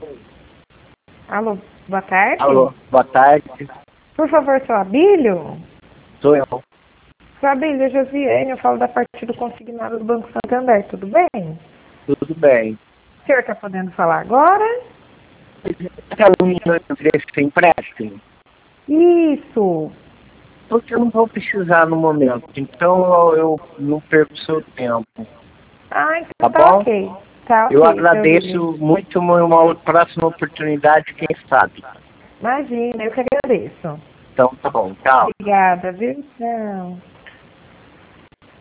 Alô, boa tarde. Alô, boa tarde. Por favor, seu Abílio? Sou eu. Seu Abílio, Josiane, eu falo da parte do consignado do Banco Santander, tudo bem? Tudo bem. O senhor está podendo falar agora? Aquela menina que oferece empréstimo? Isso. Porque eu não vou precisar no momento. Então eu não perco seu tempo. Ah, Tá então tá bom? ok. Tá Eu ok, seu Abílio. agradeço muito uma próxima oportunidade, quem sabe. Imagina, eu que agradeço. Então tá bom, tchau. Obrigada, viu? Tchau.